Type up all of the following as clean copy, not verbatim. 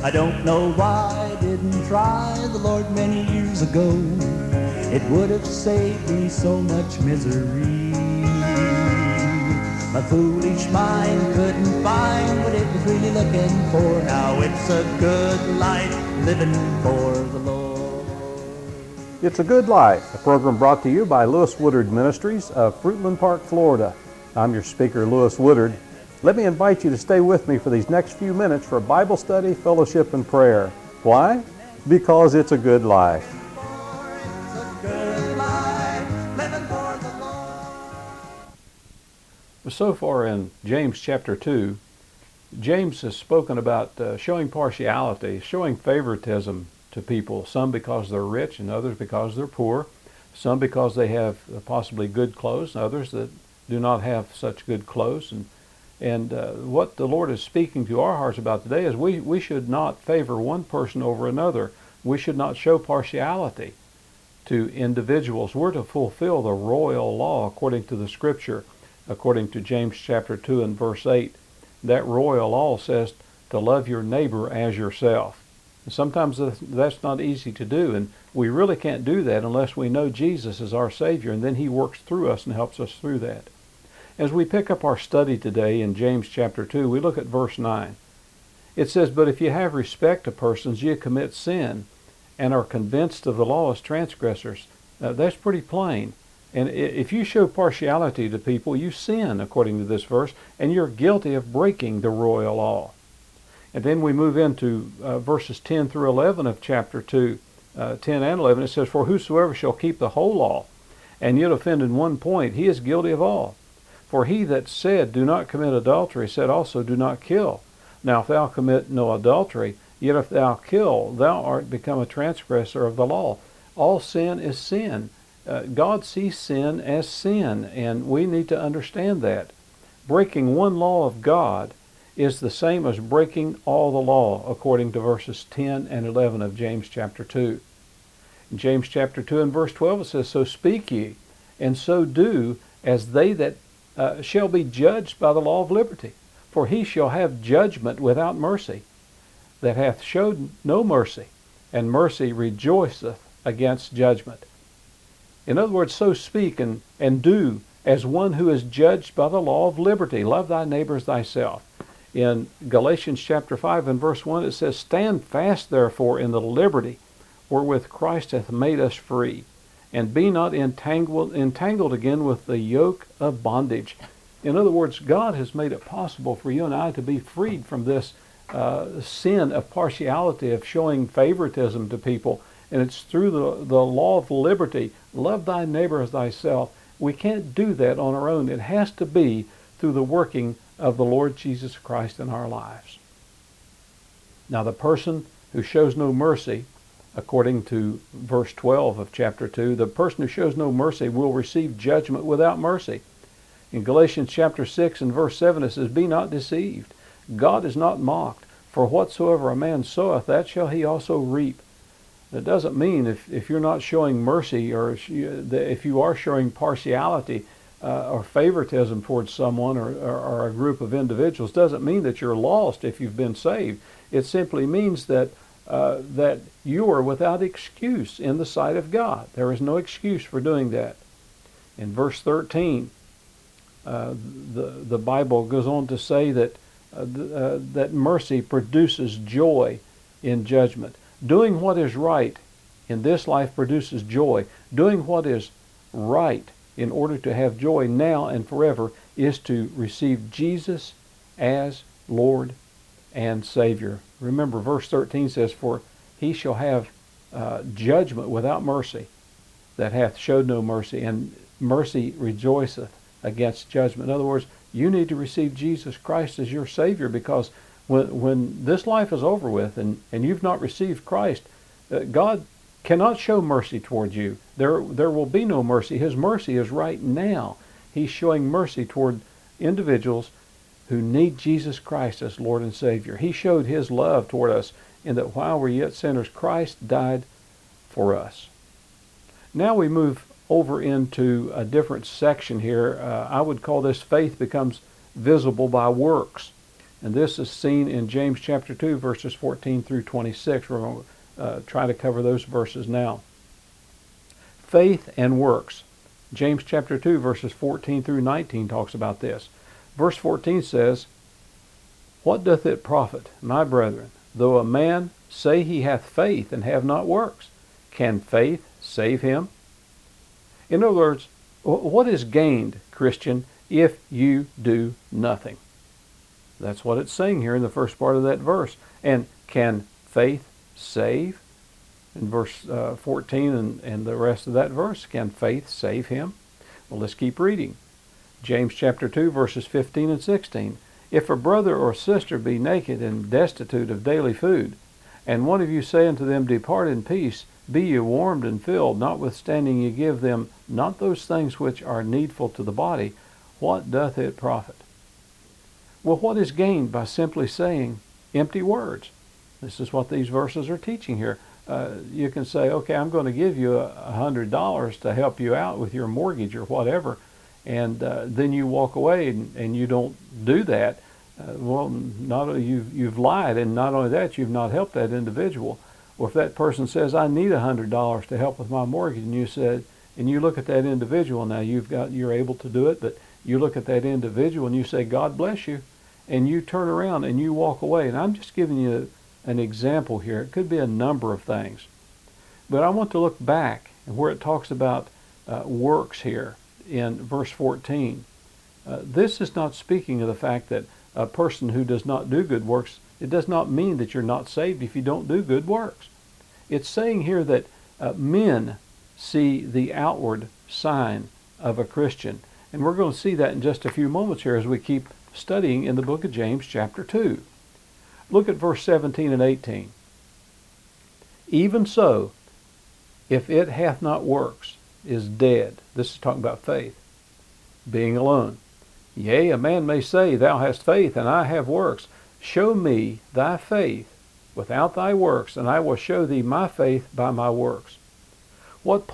I don't know why I didn't try the Lord many years ago. It would have saved me so much misery. My foolish mind couldn't find what it was really looking for. Now it's a good life living for the Lord. It's a Good Life, a program brought to you by Lewis Woodard Ministries of Fruitland Park, Florida. I'm your speaker, Lewis Woodard. Let me invite you to stay with me for these next few minutes for Bible study, fellowship, and prayer. Why? Because it's a good life. So far in James chapter 2, James has spoken about showing partiality, showing favoritism to people, some because they're rich and others because they're poor, some because they have possibly good clothes and others that do not have such good clothes. And what the Lord is speaking to our hearts about today is we should not favor one person over another. We should not show partiality to individuals. We're to fulfill the royal law according to the Scripture. According to James chapter 2 and verse 8, that royal law says to love your neighbor as yourself. And sometimes that's not easy to do, and we really can't do that unless we know Jesus is our Savior, and then He works through us and helps us through that. As we pick up our study today in James chapter 2, we look at verse 9. It says, "But if you have respect to persons, you commit sin, and are convinced of the law as transgressors." That's pretty plain. And if you show partiality to people, you sin, according to this verse, and you're guilty of breaking the royal law. And then we move into verses 10 through 11 of chapter 2, 10 and 11. It says, "For whosoever shall keep the whole law, and yet offend in one point, he is guilty of all. For he that said, Do not commit adultery, said also, Do not kill. Now if thou commit no adultery, yet if thou kill, thou art become a transgressor of the law." All sin is sin. God sees sin as sin, and we need to understand that. Breaking one law of God is the same as breaking all the law, according to verses 10 and 11 of James chapter 2. In James chapter 2 and verse 12 it says, "So speak ye, and so do, as they that shall be judged by the law of liberty. For he shall have judgment without mercy, that hath showed no mercy, and mercy rejoiceth against judgment." In other words, so speak and do as one who is judged by the law of liberty. Love thy neighbor as thyself. In Galatians chapter 5 and verse 1 it says, "Stand fast therefore in the liberty wherewith Christ hath made us free, and be not entangled again with the yoke of bondage." In other words, God has made it possible for you and I to be freed from this sin of partiality, of showing favoritism to people. And it's through the law of liberty. Love thy neighbor as thyself. We can't do that on our own. It has to be through the working of the Lord Jesus Christ in our lives. Now the person who shows no mercy, according to verse 12 of chapter 2, the person who shows no mercy will receive judgment without mercy. In Galatians chapter 6 and verse 7 it says, "Be not deceived. God is not mocked. For whatsoever a man soweth, that shall he also reap." That doesn't mean if you're not showing mercy, or if you are showing partiality or favoritism towards someone or a group of individuals, doesn't mean that you're lost if you've been saved. It simply means that you are without excuse in the sight of God. There is no excuse for doing that. In verse 13, the Bible goes on to say that mercy produces joy in judgment. Doing what is right in this life produces joy. Doing what is right in order to have joy now and forever is to receive Jesus as Lord and Savior. Remember, verse 13 says, "For he shall have judgment without mercy, that hath showed no mercy, and mercy rejoiceth against judgment." In other words, you need to receive Jesus Christ as your Savior, because when this life is over with and you've not received Christ, God cannot show mercy towards you. There will be no mercy. His mercy is right now. He's showing mercy toward individuals who need Jesus Christ as Lord and Savior. He showed His love toward us in that while we're yet sinners, Christ died for us. Now we move over into a different section here. I would call this faith becomes visible by works. And this is seen in James chapter 2, verses 14 through 26. We're going to try to cover those verses now. Faith and works. James chapter 2, verses 14 through 19 talks about this. Verse 14 says, "What doth it profit, my brethren, though a man say he hath faith and have not works? Can faith save him?" In other words, what is gained, Christian, if you do nothing? That's what it's saying here in the first part of that verse. And can faith save? In verse 14 and the rest of that verse, can faith save him? Well, let's keep reading. James chapter 2, verses 15 and 16. "If a brother or sister be naked and destitute of daily food, and one of you say unto them, Depart in peace, be ye warmed and filled, notwithstanding ye give them not those things which are needful to the body, what doth it profit?" Well, what is gained by simply saying empty words? This is what these verses are teaching here. You can say, okay, I'm going to give you $100 to help you out with your mortgage or whatever, and then you walk away and you don't do that. Well, not only you've lied, and not only that, you've not helped that individual. Or if that person says, I need $100 to help with my mortgage, and you look at that individual, now you're able to do it, but you look at that individual and you say, God bless you, and you turn around and you walk away. And I'm just giving you an example here. It could be a number of things. But I want to look back and where it talks about works here in verse 14. This is not speaking of the fact that a person who does not do good works, it does not mean that you're not saved if you don't do good works. It's saying here that men see the outward sign of a Christian. And we're going to see that in just a few moments here as we keep studying in the book of James chapter 2. Look at verse 17 and 18. "Even so, if it hath not works, is dead." This is talking about faith, being alone. "Yea, a man may say, Thou hast faith, and I have works. Show me thy faith without thy works, and I will show thee my faith by my works." What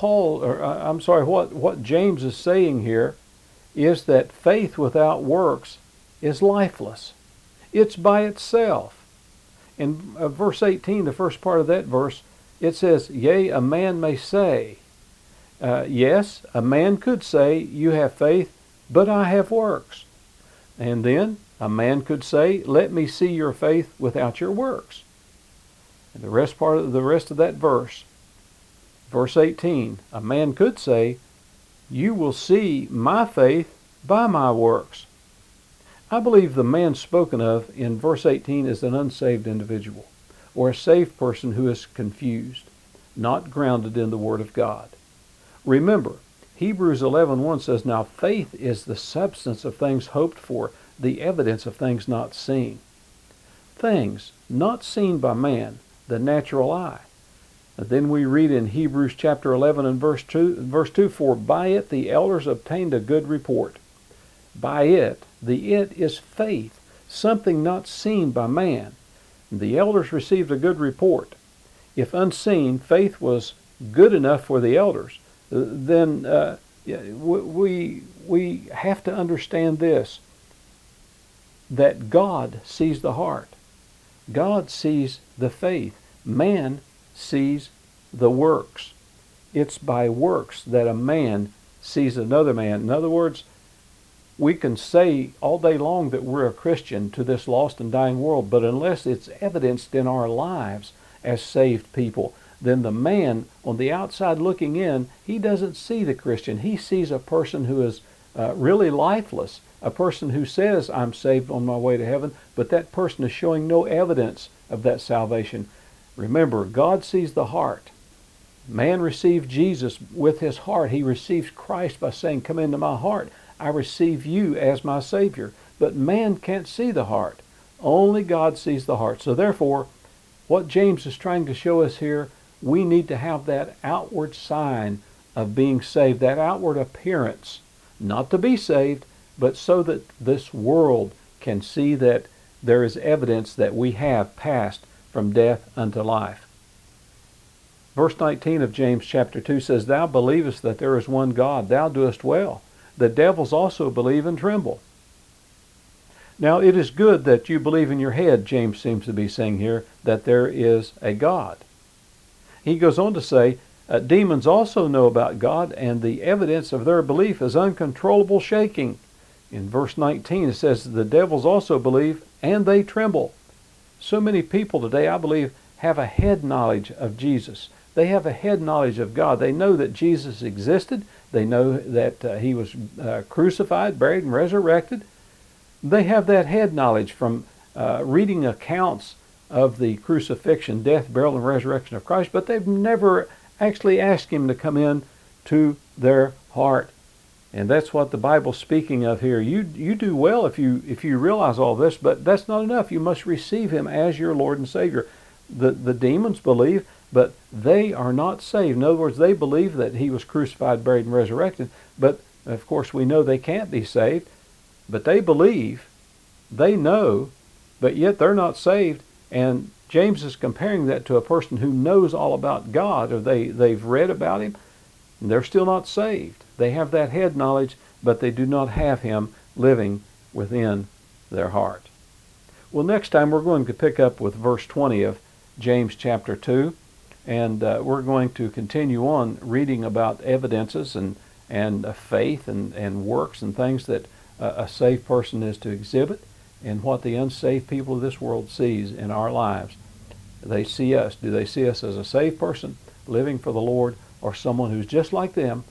James is saying here is that faith without works is lifeless. It's by itself. In verse 18, the first part of that verse, it says, "Yea, a man may say." Yes, a man could say, you have faith, but I have works. And then a man could say, let me see your faith without your works. And the rest of that verse, verse 18, a man could say, you will see my faith by my works. I believe the man spoken of in verse 18 is an unsaved individual, or a saved person who is confused, not grounded in the Word of God. Remember, Hebrews 11:1 says, "Now faith is the substance of things hoped for, the evidence of things not seen." Things not seen by man, the natural eye. And then we read in Hebrews chapter 11 and verse 2, "For by it the elders obtained a good report." By it, the it is faith, something not seen by man. The elders received a good report. If unseen, faith was good enough for the elders, then we have to understand this, that God sees the heart. God sees the faith. Man sees the works. It's by works that a man sees another man. In other words, we can say all day long that we're a Christian to this lost and dying world, but unless it's evidenced in our lives as saved people, then the man on the outside looking in, he doesn't see the Christian. He sees a person who is really lifeless, a person who says, I'm saved on my way to heaven, but that person is showing no evidence of that salvation. Remember, God sees the heart. Man received Jesus with his heart. He received Christ by saying, come into my heart. I receive you as my Savior. But man can't see the heart. Only God sees the heart. So therefore, what James is trying to show us here, we need to have that outward sign of being saved, that outward appearance, not to be saved, but so that this world can see that there is evidence that we have passed from death unto life. Verse 19 of James chapter 2 says, Thou believest that there is one God, thou doest well. The devils also believe and tremble. Now, it is good that you believe in your head, James seems to be saying here, that there is a God. He goes on to say, demons also know about God, and the evidence of their belief is uncontrollable shaking. In verse 19, it says, the devils also believe, and they tremble. So many people today, I believe, have a head knowledge of Jesus. They have a head knowledge of God. They know that Jesus existed. They know that he was crucified, buried, and resurrected. They have that head knowledge from reading accounts of the crucifixion, death, burial, and resurrection of Christ, but they've never actually asked him to come in to their heart. And that's what the Bible's speaking of here. You do well if you realize all this, but that's not enough. You must receive him as your Lord and Savior. The demons believe, but they are not saved. In other words, they believe that he was crucified, buried, and resurrected, but of course we know they can't be saved. But they believe, they know, but yet they're not saved. And James is comparing that to a person who knows all about God, or they've read about him, and they're still not saved. They have that head knowledge, but they do not have him living within their heart. Well, next time we're going to pick up with verse 20 of James chapter 2, and we're going to continue on reading about evidences and faith and works and things that a saved person is to exhibit, and what the unsaved people of this world sees in our lives. They see us. Do they see us as a saved person living for the Lord, or someone who's just like them,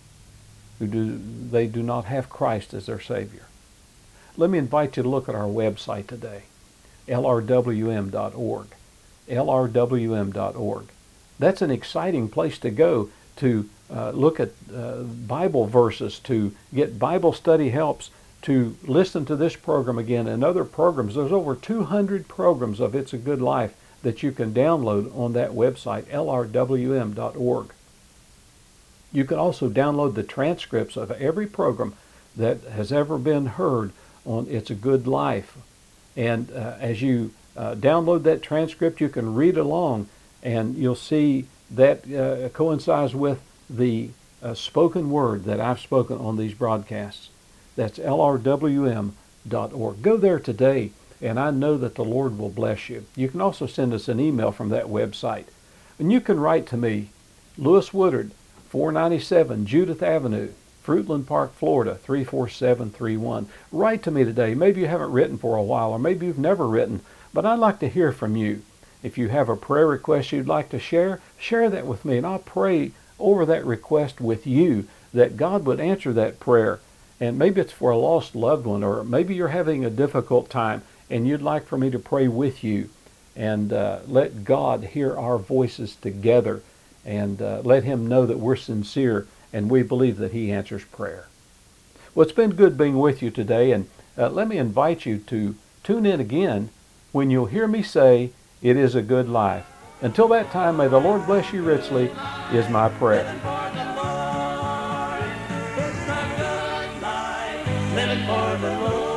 they do not have Christ as their Savior? Let me invite you to look at our website today, lrwm.org. lrwm.org. That's an exciting place to go to look at Bible verses, to get Bible study helps, to listen to this program again and other programs. There's over 200 programs of It's a Good Life that you can download on that website, lrwm.org. You can also download the transcripts of every program that has ever been heard on It's a Good Life. And as you download that transcript, you can read along, and you'll see that coincides with the spoken word that I've spoken on these broadcasts. That's lrwm.org. Go there today, and I know that the Lord will bless you. You can also send us an email from that website. And you can write to me, Lewis Woodard, 497 Judith Avenue, Fruitland Park, Florida, 34731. Write to me today. Maybe you haven't written for a while, or maybe you've never written, but I'd like to hear from you. If you have a prayer request you'd like to share that with me, and I'll pray over that request with you, that God would answer that prayer. And maybe it's for a lost loved one, or maybe you're having a difficult time and you'd like for me to pray with you, and let God hear our voices together, and let him know that we're sincere and we believe that he answers prayer. Well, it's been good being with you today, and let me invite you to tune in again when you'll hear me say, it is a good life. Until that time, may the Lord bless you richly, is my prayer. Living for the Lord.